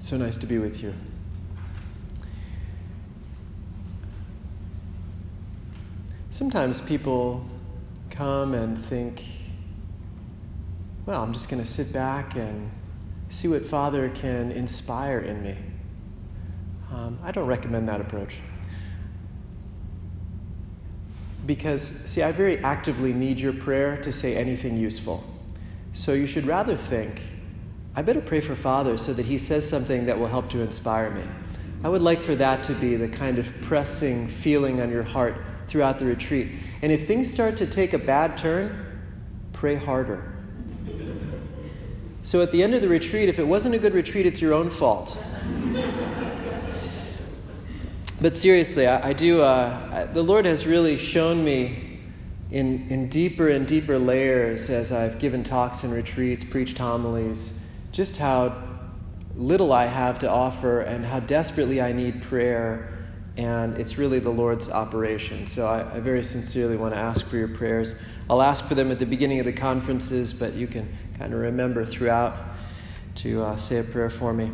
So nice to be with you. Sometimes people come and think, well, I'm just going to sit back and see what Father can inspire in me. I don't recommend that approach. Because, see, I very actively need your prayer to say anything useful. So you should rather think, I better pray for Father so that he says something that will help to inspire me. I would like for that to be the kind of pressing feeling on your heart throughout the retreat. And if things start to take a bad turn, pray harder. So at the end of the retreat, if it wasn't a good retreat, it's your own fault. But seriously, I do. The Lord has really shown me in deeper and deeper layers as I've given talks and retreats, preached homilies, just how little I have to offer and how desperately I need prayer. And it's really the Lord's operation. So I very sincerely want to ask for your prayers. I'll ask for them at the beginning of the conferences, but you can kind of remember throughout to say a prayer for me.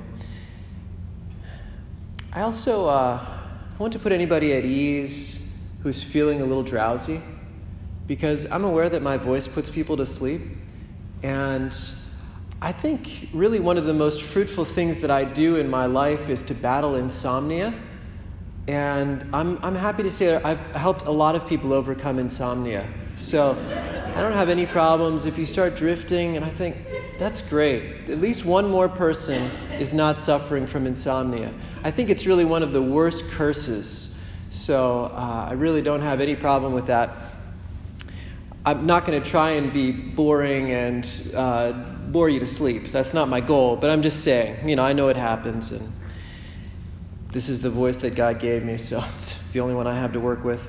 I also want to put anybody at ease who's feeling a little drowsy, because I'm aware that my voice puts people to sleep. And I think really one of the most fruitful things that I do in my life is to battle insomnia. And I'm happy to say that I've helped a lot of people overcome insomnia. So I don't have any problems if you start drifting, and I think that's great. At least one more person is not suffering from insomnia. I think it's really one of the worst curses. So I really don't have any problem with that. I'm not going to try and be boring and bore you to sleep. That's not my goal. But I'm just saying, I know it happens, and this is the voice that God gave me, so it's the only one I have to work with.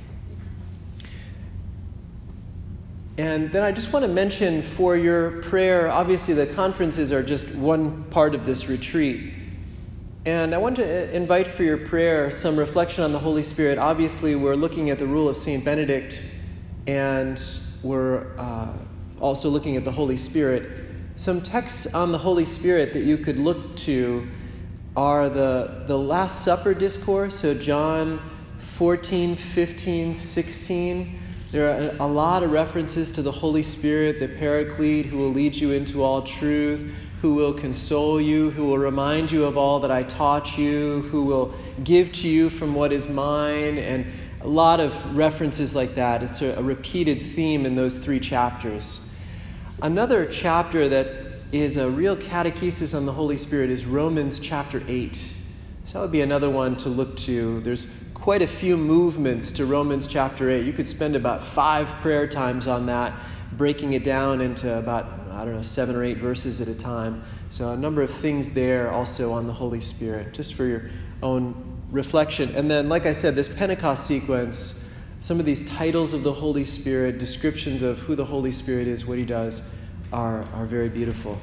And then I just want to mention for your prayer, obviously the conferences are just one part of this retreat. And I want to invite for your prayer some reflection on the Holy Spirit. Obviously, we're looking at the rule of St. Benedict, and we're also looking at the Holy Spirit. Some texts on the Holy Spirit that you could look to are the Last Supper discourse, so John 14, 15, 16. There are a lot of references to the Holy Spirit, the Paraclete, who will lead you into all truth, who will console you, who will remind you of all that I taught you, who will give to you from what is mine, and a lot of references like that. It's a repeated theme in those 3 chapters. Another chapter that is a real catechesis on the Holy Spirit is Romans chapter 8. So that would be another one to look to. There's quite a few movements to Romans chapter 8. You could spend about 5 prayer times on that, breaking it down into about, 7 or 8 verses at a time. So a number of things there also on the Holy Spirit, just for your own reflection. And then, like I said, this Pentecost sequence, some of these titles of the Holy Spirit, descriptions of who the Holy Spirit is, what he does, are very beautiful.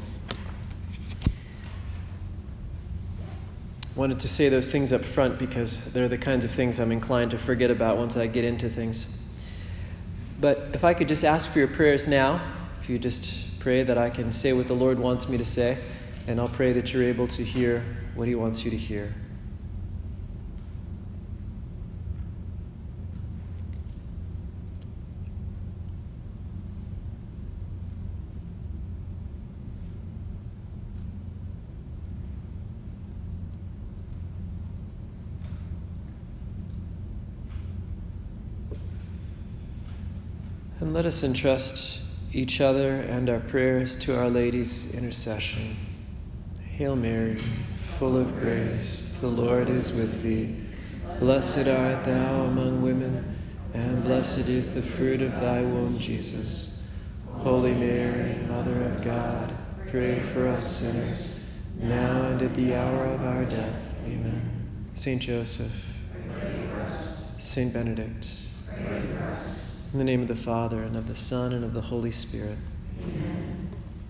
Wanted to say those things up front because they're the kinds of things I'm inclined to forget about once I get into things. But if I could just ask for your prayers now, if you just pray that I can say what the Lord wants me to say, and I'll pray that you're able to hear what he wants you to hear. And let us entrust each other and our prayers to Our Lady's intercession. Hail Mary, full of grace, the Lord is with thee. Blessed art thou among women, and blessed is the fruit of thy womb, Jesus. Holy Mary, Mother of God, pray for us sinners, now and at the hour of our death. Amen. Saint Joseph, Saint Benedict, in the name of the Father, and of the Son, and of the Holy Spirit. Amen.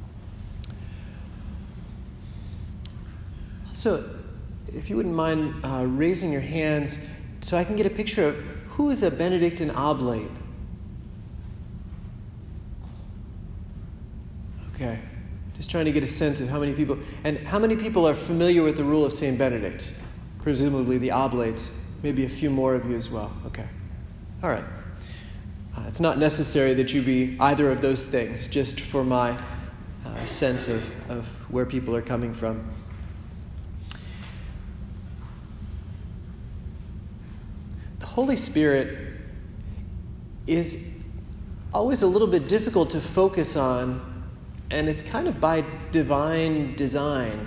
So, if you wouldn't mind raising your hands so I can get a picture of who is a Benedictine oblate. Okay. Just trying to get a sense of how many people are familiar with the rule of St. Benedict. Presumably the Oblates, maybe a few more of you as well. Okay. All right. It's not necessary that you be either of those things, just for my sense of where people are coming from. The Holy Spirit is always a little bit difficult to focus on, and it's kind of by divine design.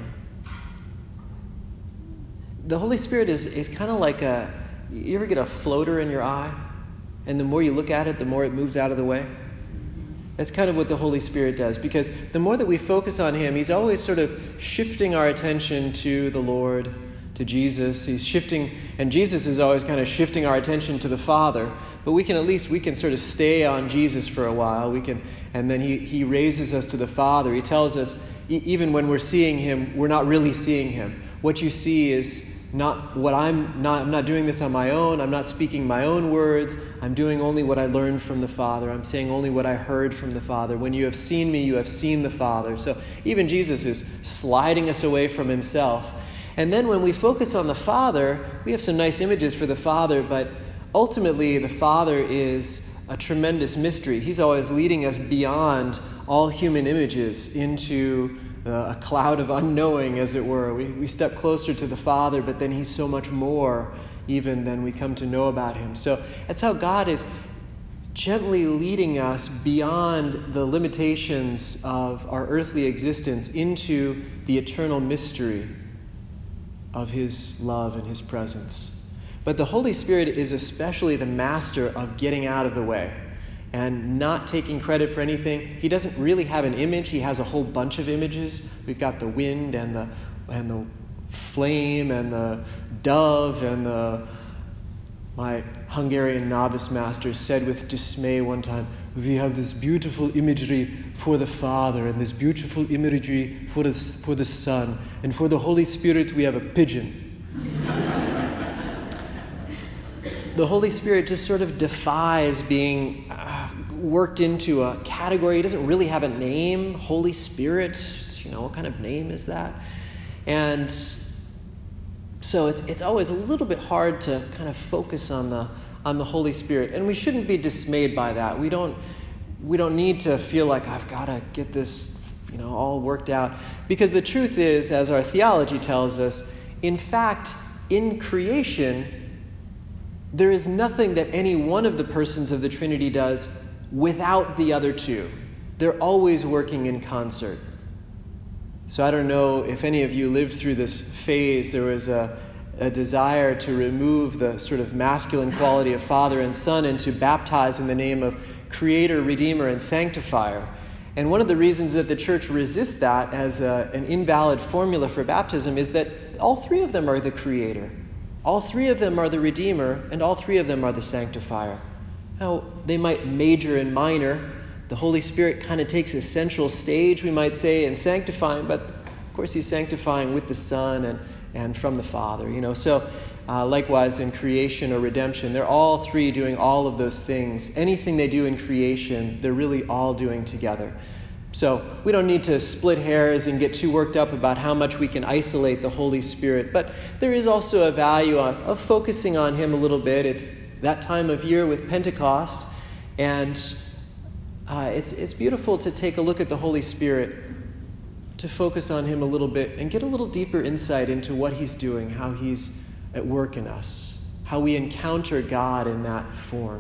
The Holy Spirit is kind of like you ever get a floater in your eye? And the more you look at it, the more it moves out of the way. That's kind of what the Holy Spirit does, because the more that we focus on Him, He's always sort of shifting our attention to the Lord, to Jesus. He's shifting, and Jesus is always kind of shifting our attention to the Father. But we can sort of stay on Jesus for a while. And then He raises us to the Father. He tells us, even when we're seeing Him, we're not really seeing Him. What you see is not what I'm not doing this on my own. I'm not speaking my own words. I'm doing only what I learned from the Father. I'm saying only what I heard from the Father. When you have seen me, you have seen the Father. So even Jesus is sliding us away from Himself. And then when we focus on the Father, we have some nice images for the Father, but ultimately the Father is a tremendous mystery. He's always leading us beyond all human images into a cloud of unknowing, as it were. We step closer to the Father, but then He's so much more even than we come to know about Him. So that's how God is gently leading us beyond the limitations of our earthly existence into the eternal mystery of His love and His presence. But the Holy Spirit is especially the master of getting out of the way and not taking credit for anything. He doesn't really have an image. He has a whole bunch of images. We've got the wind and the flame and the dove and my Hungarian novice master said with dismay one time, we have this beautiful imagery for the Father and this beautiful imagery for the Son, and for the Holy Spirit we have a pigeon. The Holy Spirit just sort of defies being worked into a category. He doesn't really have a name. Holy Spirit, what kind of name is that? And so it's always a little bit hard to kind of focus on the Holy Spirit, and we shouldn't be dismayed by that. We don't need to feel like I've got to get this, all worked out, because the truth is, as our theology tells us, in fact, in creation, there is nothing that any one of the persons of the Trinity does without the other two. They're always working in concert. So I don't know if any of you lived through this phase. There was a desire to remove the sort of masculine quality of Father and Son and to baptize in the name of Creator, Redeemer, and Sanctifier. And one of the reasons that the Church resists that as an invalid formula for baptism is that all three of them are the Creator. All three of them are the Redeemer, and all three of them are the Sanctifier. Now, they might major in minor. The Holy Spirit kind of takes a central stage, we might say, in sanctifying, but of course He's sanctifying with the Son and from the Father. So likewise in creation or redemption, they're all three doing all of those things. Anything they do in creation, they're really all doing together. So we don't need to split hairs and get too worked up about how much we can isolate the Holy Spirit. But there is also a value of focusing on Him a little bit. It's that time of year with Pentecost, and it's beautiful to take a look at the Holy Spirit, to focus on Him a little bit and get a little deeper insight into what He's doing, how He's at work in us, how we encounter God in that form.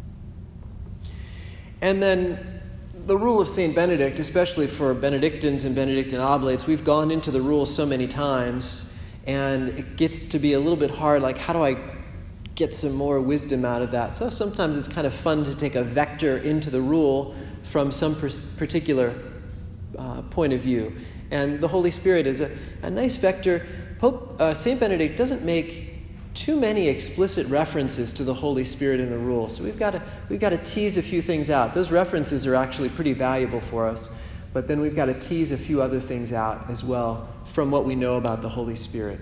And then the rule of St. Benedict, especially for Benedictines and Benedictine Oblates, we've gone into the rule so many times, and it gets to be a little bit hard, like how do I get some more wisdom out of that? So sometimes it's kind of fun to take a vector into the rule from some particular point of view. And the Holy Spirit is a nice vector. St. Benedict doesn't make too many explicit references to the Holy Spirit in the rule. So we've got to tease a few things out. Those references are actually pretty valuable for us, but then we've got to tease a few other things out as well from what we know about the Holy Spirit.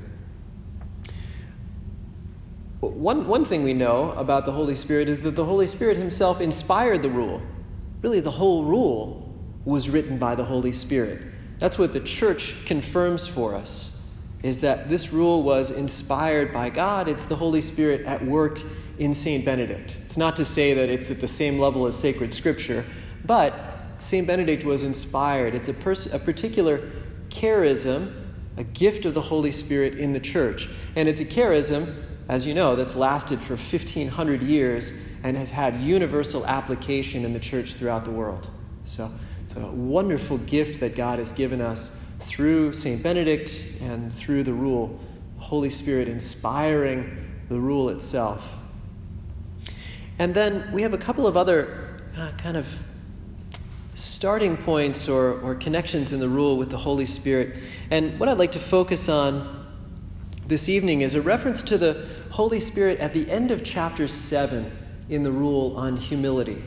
One thing we know about the Holy Spirit is that the Holy Spirit Himself inspired the rule. Really, the whole rule was written by the Holy Spirit. That's what the church confirms for us, is that this rule was inspired by God. It's the Holy Spirit at work in St. Benedict. It's not to say that it's at the same level as sacred scripture, but St. Benedict was inspired. It's a particular charism, a gift of the Holy Spirit in the church. And it's a charism, as you know, that's lasted for 1,500 years and has had universal application in the church throughout the world. So it's a wonderful gift that God has given us through St. Benedict and through the rule, the Holy Spirit inspiring the rule itself. And then we have a couple of other kind of starting points or connections in the rule with the Holy Spirit. And what I'd like to focus on this evening is a reference to the Holy Spirit at the end of chapter 7 in the rule on humility.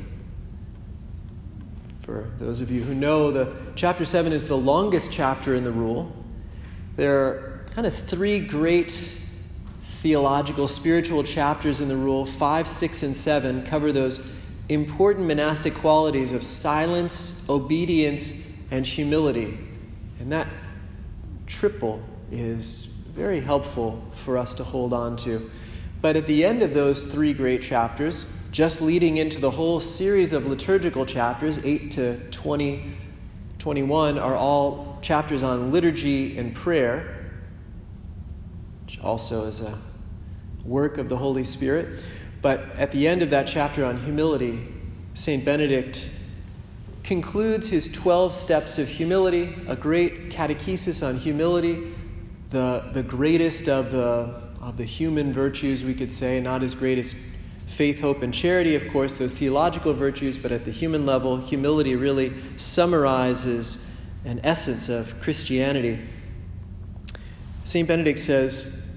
For those of you who know, chapter 7 is the longest chapter in the rule. There are kind of three great theological, spiritual chapters in the rule. 5, 6, and 7 cover those important monastic qualities of silence, obedience, and humility. And that triple is very helpful for us to hold on to. But at the end of those three great chapters, just leading into the whole series of liturgical chapters, 8 to 21, are all chapters on liturgy and prayer, which also is a work of the Holy Spirit. But at the end of that chapter on humility, St. Benedict concludes his 12 steps of humility, a great catechesis on humility, the greatest of the human virtues, we could say, not as great as faith, hope, and charity, of course, those theological virtues, but at the human level, humility really summarizes an essence of Christianity. St. Benedict says,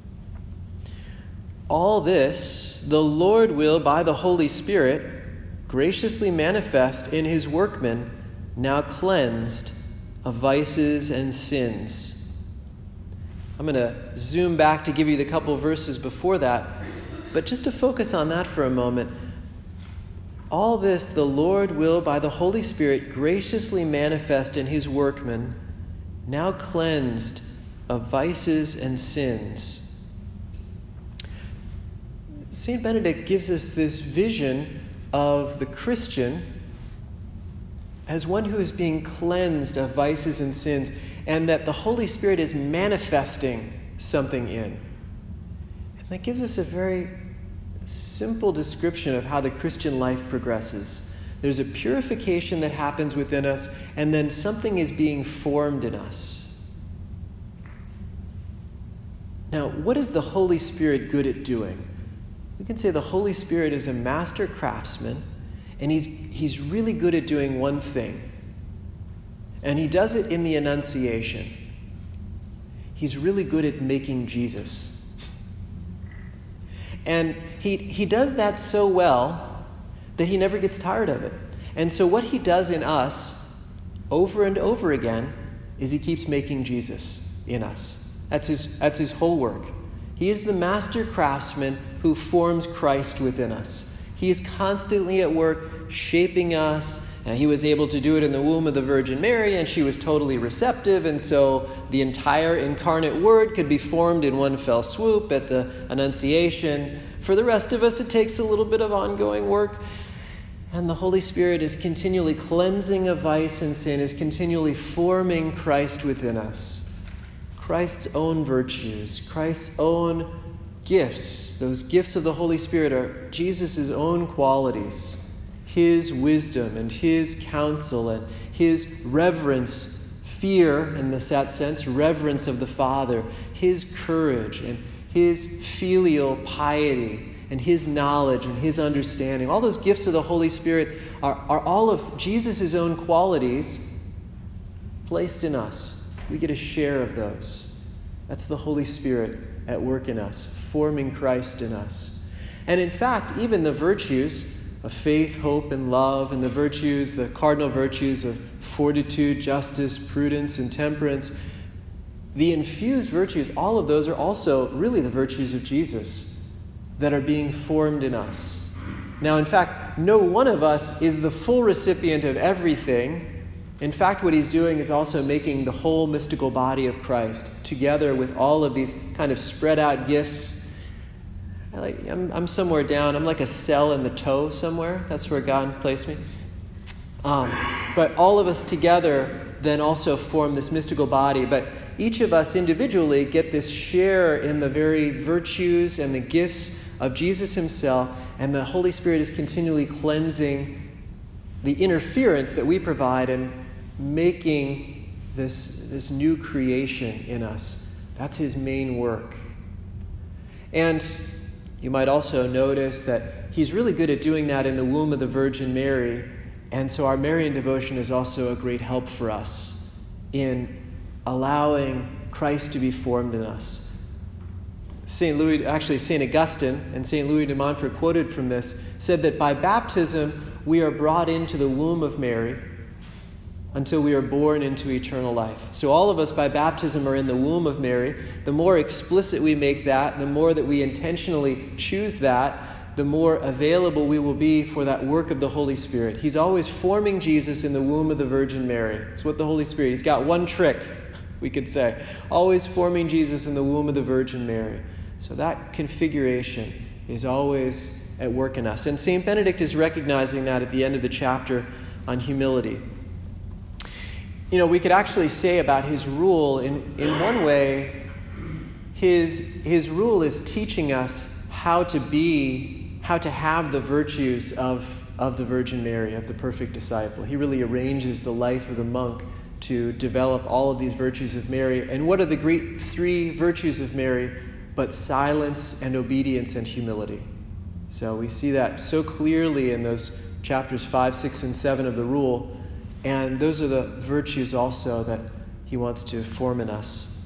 "All this the Lord will, by the Holy Spirit, graciously manifest in his workmen, now cleansed of vices and sins." I'm going to zoom back to give you the couple verses before that, but just to focus on that for a moment. All this the Lord will, by the Holy Spirit, graciously manifest in his workmen, now cleansed of vices and sins. St. Benedict gives us this vision of the Christian as one who is being cleansed of vices and sins, and that the Holy Spirit is manifesting something in. And that gives us a very simple description of how the Christian life progresses. There's a purification that happens within us, and then something is being formed in us. Now, what is the Holy Spirit good at doing? We can say the Holy Spirit is a master craftsman, and he's really good at doing one thing. And he does it in the Annunciation. He's really good at making Jesus. And he does that so well that he never gets tired of it. And so what he does in us over and over again is he keeps making Jesus in us. That's his whole work. He is the master craftsman who forms Christ within us. He is constantly at work shaping us. And he was able to do it in the womb of the Virgin Mary, and she was totally receptive, and so the entire incarnate Word could be formed in one fell swoop at the Annunciation. For the rest of us, it takes a little bit of ongoing work, and the Holy Spirit is continually cleansing of vice and sin, is continually forming Christ within us. Christ's own virtues, Christ's own gifts. Those gifts of the Holy Spirit are Jesus' own qualities. His wisdom and his counsel and his reverence, fear in that sense, reverence of the Father, his courage and his filial piety and his knowledge and his understanding. All those gifts of the Holy Spirit are all of Jesus' own qualities placed in us. We get a share of those. That's the Holy Spirit at work in us, forming Christ in us. And in fact, even the virtues of faith, hope, and love, and the virtues, the cardinal virtues of fortitude, justice, prudence, and temperance, the infused virtues, all of those are also really the virtues of Jesus that are being formed in us. Now, in fact, no one of us is the full recipient of everything In fact, what he's doing is also making the whole mystical body of Christ together with all of these kind of spread out gifts. I'm somewhere down. I'm like a cell in the toe somewhere. That's where God placed me. But all of us together then also form this mystical body. But each of us individually get this share in the very virtues and the gifts of Jesus himself, and the Holy Spirit is continually cleansing the interference that we provide and making this new creation in us. That's his main work. And you might also notice that he's really good at doing that in the womb of the Virgin Mary. And so our Marian devotion is also a great help for us in allowing Christ to be formed in us. St. Augustine and St. Louis de Montfort, quoted from this, said that by baptism we are brought into the womb of Mary until we are born into eternal life. So all of us by baptism are in the womb of Mary. The more explicit we make that, the more that we intentionally choose that, the more available we will be for that work of the Holy Spirit. He's always forming Jesus in the womb of the Virgin Mary. It's what the Holy Spirit, he's got one trick, we could say. Always forming Jesus in the womb of the Virgin Mary. So that configuration is always at work in us. And St. Benedict is recognizing that at the end of the chapter on humility. You know, we could actually say about his rule, in one way, his rule is teaching us how to have the virtues of the Virgin Mary, of the perfect disciple. He really arranges the life of the monk to develop all of these virtues of Mary. And what are the great three virtues of Mary but silence and obedience and humility? So we see that so clearly in those chapters 5, 6, and 7 of the Rule. And those are the virtues also that he wants to form in us.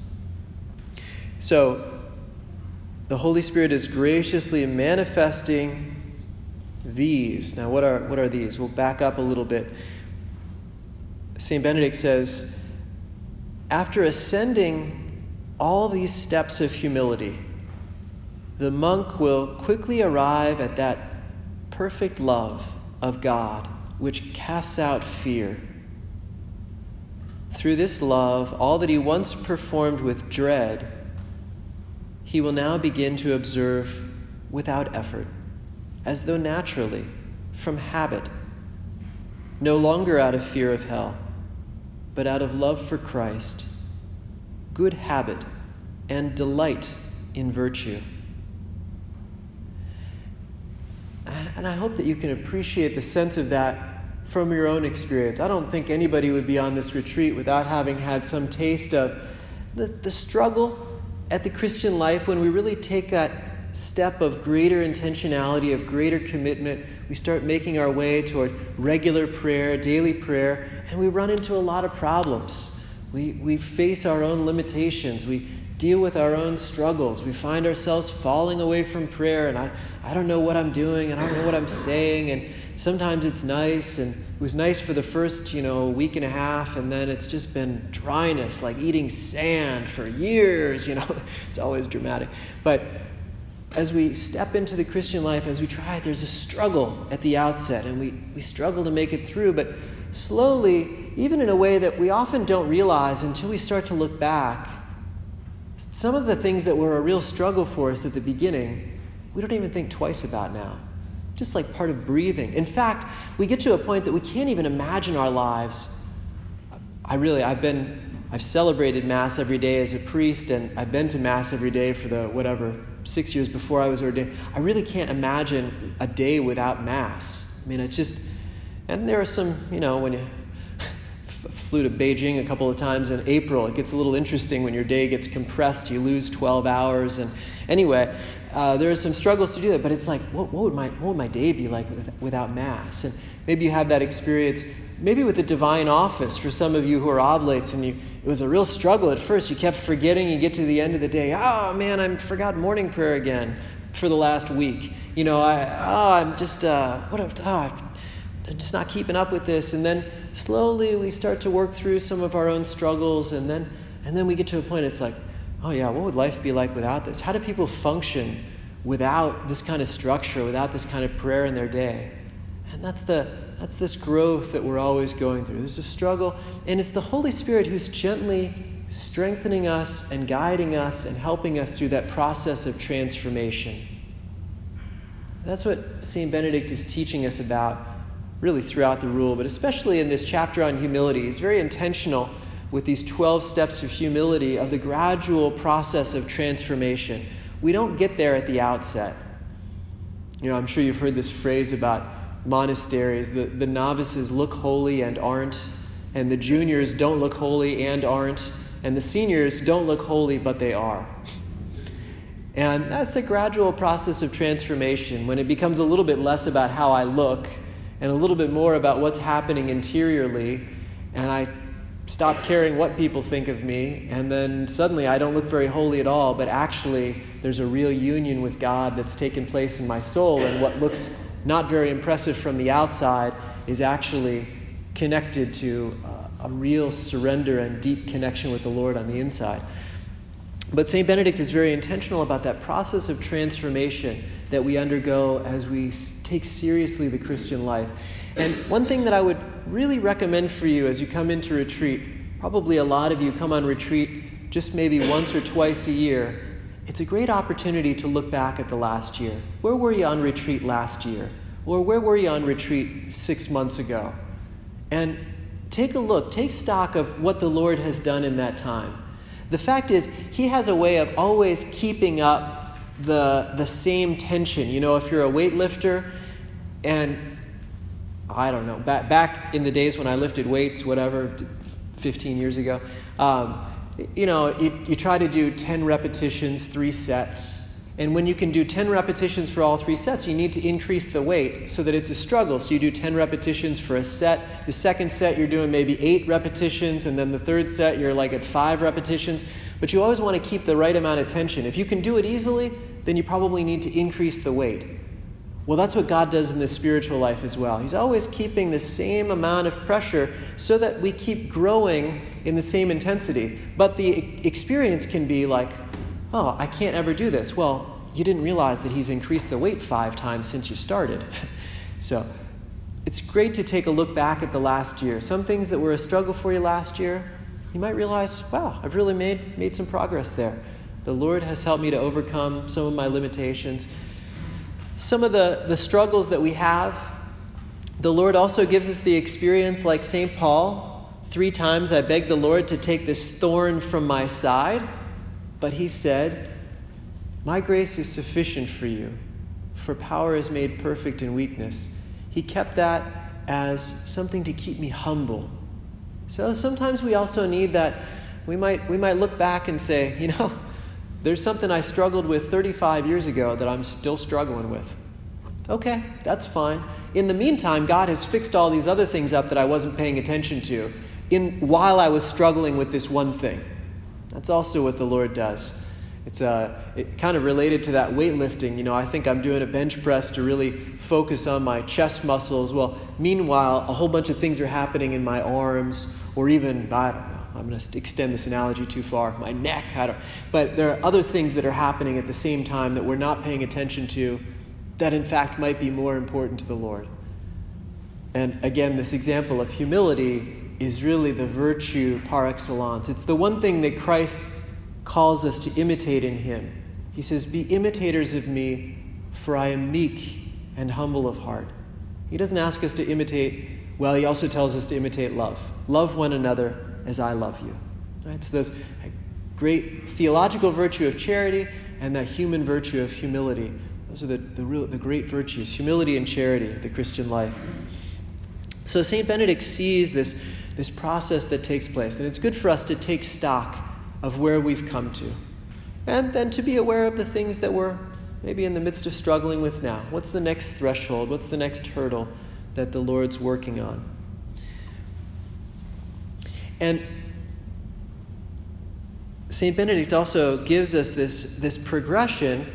So the Holy Spirit is graciously manifesting these. Now, what are these? We'll back up a little bit. St. Benedict says, after ascending all these steps of humility, the monk will quickly arrive at that perfect love of God, which casts out fear. Through this love, all that he once performed with dread, he will now begin to observe without effort, as though naturally, from habit, no longer out of fear of hell, but out of love for Christ, good habit, and delight in virtue. And I hope that you can appreciate the sense of that from your own experience. I don't think anybody would be on this retreat without having had some taste of the struggle at the Christian life when we really take that step of greater intentionality, of greater commitment. We start making our way toward regular prayer, daily prayer, and we run into a lot of problems. We face our own limitations. We deal with our own struggles. We find ourselves falling away from prayer, and I don't know what I'm doing, and I don't know what I'm saying, and sometimes it's nice, and it was nice for the first, week and a half, and then it's just been dryness, like eating sand for years, It's always dramatic. But as we step into the Christian life, as we try it, there's a struggle at the outset, and we struggle to make it through, but slowly, even in a way that we often don't realize until we start to look back, some of the things that were a real struggle for us at the beginning, we don't even think twice about now. Just like part of breathing. In fact, we get to a point that we can't even imagine our lives. I've celebrated Mass every day as a priest, and I've been to Mass every day for 6 years before I was ordained. I really can't imagine a day without Mass. I mean, it's just, and there are some, when you flew to Beijing a couple of times in April, it gets a little interesting when your day gets compressed, you lose 12 hours, and anyway, there are some struggles to do that, but it's like, what would my day be like without Mass? And maybe you have that experience, maybe with the Divine Office, for some of you who are oblates, and it was a real struggle at first. You kept forgetting, you get to the end of the day, oh man, I forgot morning prayer again for the last week. I'm just not keeping up with this. And then slowly we start to work through some of our own struggles, and then we get to a point, it's like, oh yeah, what would life be like without this? How do people function without this kind of structure, without this kind of prayer in their day? And that's the That's this growth that we're always going through. There's a struggle, and it's the Holy Spirit who's gently strengthening us and guiding us and helping us through that process of transformation. That's what St. Benedict is teaching us about, really throughout the rule, but especially in this chapter on humility. He's very intentional with these 12 steps of humility, of the gradual process of transformation. We don't get there at the outset. I'm sure you've heard this phrase about monasteries. The novices look holy and aren't, and the juniors don't look holy and aren't, and the seniors don't look holy, but they are. And that's a gradual process of transformation when it becomes a little bit less about how I look and a little bit more about what's happening interiorly, and I stop caring what people think of me, and then suddenly I don't look very holy at all, but actually there's a real union with God that's taken place in my soul, and what looks not very impressive from the outside is actually connected to a real surrender and deep connection with the Lord on the inside. But St. Benedict is very intentional about that process of transformation that we undergo as we take seriously the Christian life. And one thing that I would really recommend for you as you come into retreat, probably a lot of you come on retreat just maybe once or twice a year, it's a great opportunity to look back at the last year. Where were you on retreat last year? Or where were you on retreat 6 months ago? And take a look, take stock of what the Lord has done in that time. The fact is, He has a way of always keeping up the same tension. If you're a weightlifter, and I don't know, back in the days when I lifted weights, 15 years ago, you try to do 10 repetitions, 3 sets. And when you can do 10 repetitions for all 3 sets, you need to increase the weight so that it's a struggle. So you do 10 repetitions for a set. The second set, you're doing maybe 8 repetitions. And then the third set, you're like at 5 repetitions. But you always want to keep the right amount of tension. If you can do it easily, then you probably need to increase the weight. Well, that's what God does in the spiritual life as well. He's always keeping the same amount of pressure so that we keep growing in the same intensity. But the experience can be like, oh, I can't ever do this. Well, you didn't realize that He's increased the weight 5 times since you started. So it's great to take a look back at the last year. Some things that were a struggle for you last year, you might realize, wow, I've really made some progress there. The Lord has helped me to overcome some of my limitations. Some of the struggles that we have, the Lord also gives us the experience like St. Paul. 3 times I begged the Lord to take this thorn from my side, but He said, my grace is sufficient for you, for power is made perfect in weakness. He kept that as something to keep me humble. So sometimes we also need that. We might look back and say, there's something I struggled with 35 years ago that I'm still struggling with. Okay, that's fine. In the meantime, God has fixed all these other things up that I wasn't paying attention to while I was struggling with this one thing. That's also what the Lord does. It's kind of related to that weightlifting. I think I'm doing a bench press to really focus on my chest muscles. Well, meanwhile, a whole bunch of things are happening in my arms, or even, I don't know, I'm going to extend this analogy too far, my neck, but there are other things that are happening at the same time that we're not paying attention to that in fact might be more important to the Lord. And again, this example of humility is really the virtue par excellence. It's the one thing that Christ calls us to imitate in Him. He says, be imitators of me, for I am meek and humble of heart. He doesn't ask us to imitate, well, He also tells us to imitate love. Love one another as I love you. Right? So there's a great theological virtue of charity and that human virtue of humility. Those are the great virtues, humility and charity of the Christian life. So St. Benedict sees this process that takes place, and it's good for us to take stock of where we've come to, and then to be aware of the things that we're maybe in the midst of struggling with now. What's the next threshold? What's the next hurdle that the Lord's working on? And St. Benedict also gives us this progression.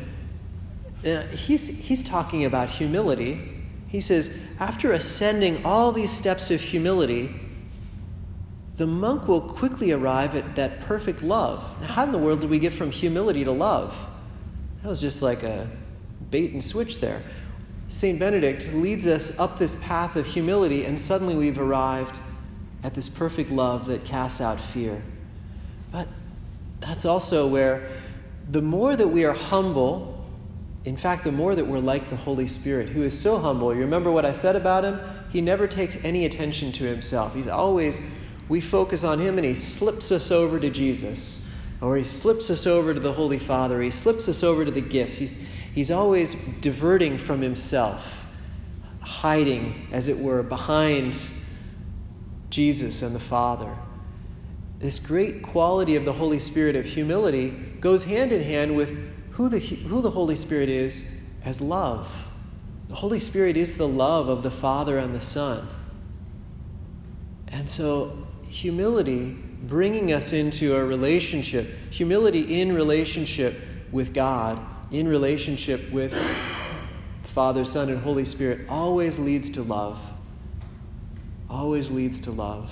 He's talking about humility. He says, after ascending all these steps of humility, the monk will quickly arrive at that perfect love. Now, how in the world did we get from humility to love? That was just like a bait and switch there. St. Benedict leads us up this path of humility, and suddenly we've arrived at this perfect love that casts out fear. But that's also where the more that we are humble, in fact, the more that we're like the Holy Spirit, who is so humble. You remember what I said about him? He never takes any attention to himself. We focus on him, and he slips us over to Jesus, or he slips us over to the Holy Father, he slips us over to the gifts. He's always diverting from himself, hiding, as it were, behind Jesus and the Father. This great quality of the Holy Spirit of humility goes hand in hand with who the Holy Spirit is as love. The Holy Spirit is the love of the Father and the Son. And so humility, bringing us into a relationship, humility in relationship with God, in relationship with Father, Son, and Holy Spirit, always leads to love. Always leads to love.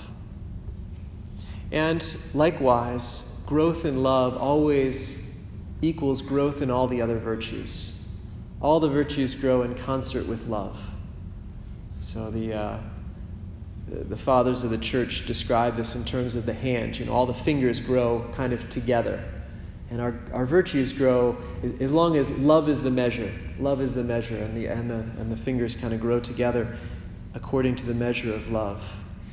And likewise, growth in love always equals growth in all the other virtues. All the virtues grow in concert with love. So the fathers of the church describe this in terms of the hand. All the fingers grow kind of together. And our virtues grow as long as love is the measure. Love is the measure, and the fingers kind of grow together according to the measure of love.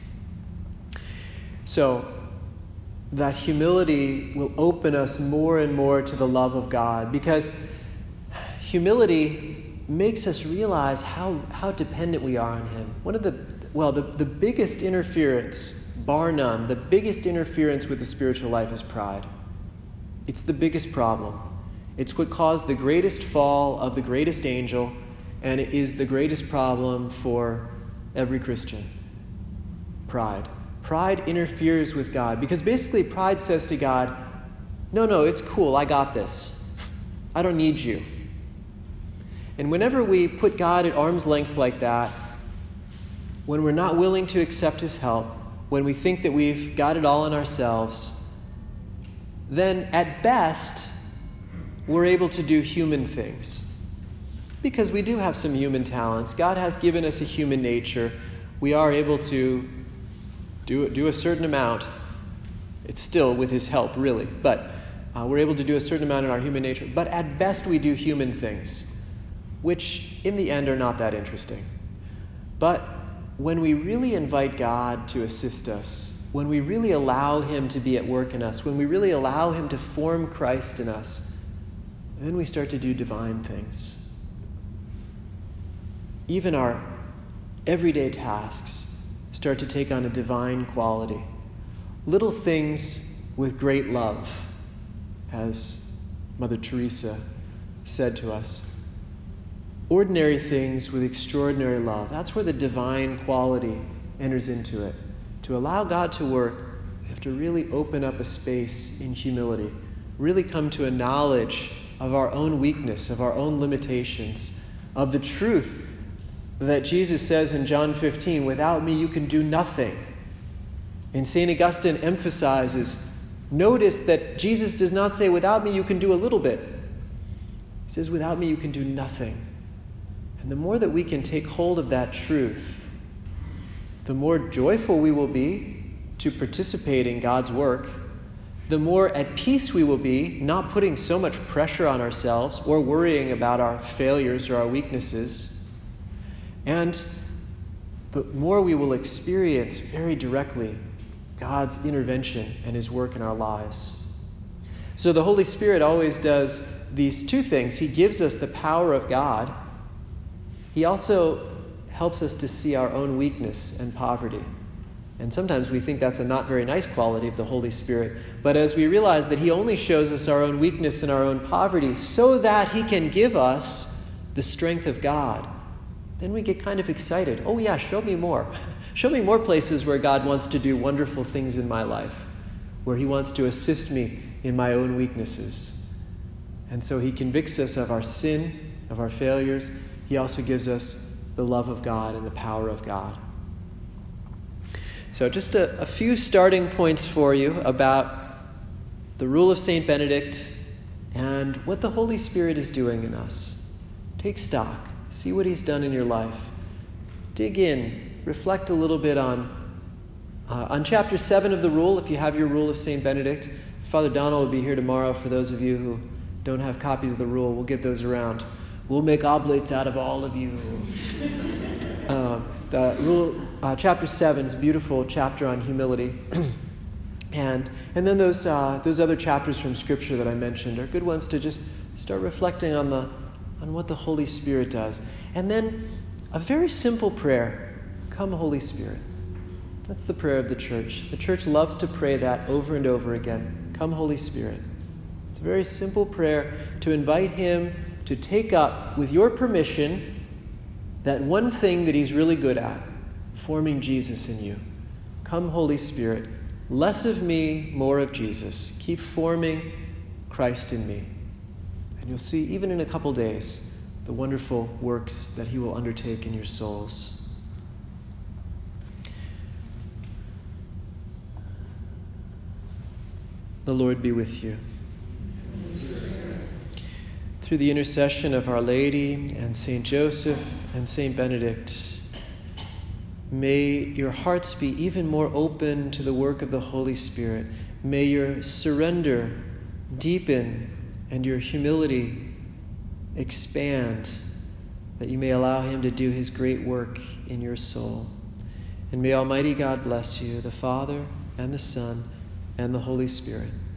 So that humility will open us more and more to the love of God, because humility makes us realize how dependent we are on him. The biggest interference, bar none, the biggest interference with the spiritual life is pride. It's the biggest problem. It's what caused the greatest fall of the greatest angel, and it is the greatest problem for every Christian. Pride. Pride interferes with God, because basically pride says to God, no, it's cool, I got this. I don't need you. And whenever we put God at arm's length like that, when we're not willing to accept his help, when we think that we've got it all in ourselves, then at best, we're able to do human things. Because we do have some human talents. God has given us a human nature. We are able to do a certain amount. It's still with his help, really. But we're able to do a certain amount in our human nature. But at best, we do human things, which in the end are not that interesting. But when we really invite God to assist us, when we really allow him to be at work in us, when we really allow him to form Christ in us, then we start to do divine things. Even our everyday tasks start to take on a divine quality. Little things with great love, as Mother Teresa said to us. Ordinary things with extraordinary love. That's where the divine quality enters into it. To allow God to work, we have to really open up a space in humility, really come to a knowledge of our own weakness, of our own limitations, of the truth that Jesus says in John 15, without me you can do nothing. And St. Augustine emphasizes, notice that Jesus does not say, without me you can do a little bit. He says, without me you can do nothing. And the more that we can take hold of that truth, the more joyful we will be to participate in God's work, the more at peace we will be, not putting so much pressure on ourselves or worrying about our failures or our weaknesses, and the more we will experience very directly God's intervention and his work in our lives. So the Holy Spirit always does these two things. He gives us the power of God. He also helps us to see our own weakness and poverty. And sometimes we think that's a not very nice quality of the Holy Spirit. But as we realize that he only shows us our own weakness and our own poverty so that he can give us the strength of God, then we get kind of excited. Oh yeah, show me more. Show me more places where God wants to do wonderful things in my life, where he wants to assist me in my own weaknesses. And so he convicts us of our sin, of our failures. He also gives us the love of God and the power of God. So just a few starting points for you about the rule of St. Benedict and what the Holy Spirit is doing in us. Take stock. See what he's done in your life. Dig in. Reflect a little bit on chapter 7 of the Rule, if you have your Rule of St. Benedict. Father Donald will be here tomorrow for those of you who don't have copies of the Rule. We'll get those around. We'll make oblates out of all of you. The Rule, chapter 7 is a beautiful chapter on humility. And then those other chapters from Scripture that I mentioned are good ones to just start reflecting on what the Holy Spirit does. And then a very simple prayer, come Holy Spirit. That's the prayer of the church. The church loves to pray that over and over again. Come Holy Spirit. It's a very simple prayer to invite him to take up, with your permission, that one thing that he's really good at, forming Jesus in you. Come Holy Spirit. Less of me, more of Jesus. Keep forming Christ in me. And you'll see, even in a couple days, the wonderful works that he will undertake in your souls. The Lord be with you. Through the intercession of Our Lady and Saint Joseph and Saint Benedict, may your hearts be even more open to the work of the Holy Spirit. May your surrender deepen and your humility expand, that you may allow him to do his great work in your soul. And may Almighty God bless you, the Father and the Son and the Holy Spirit.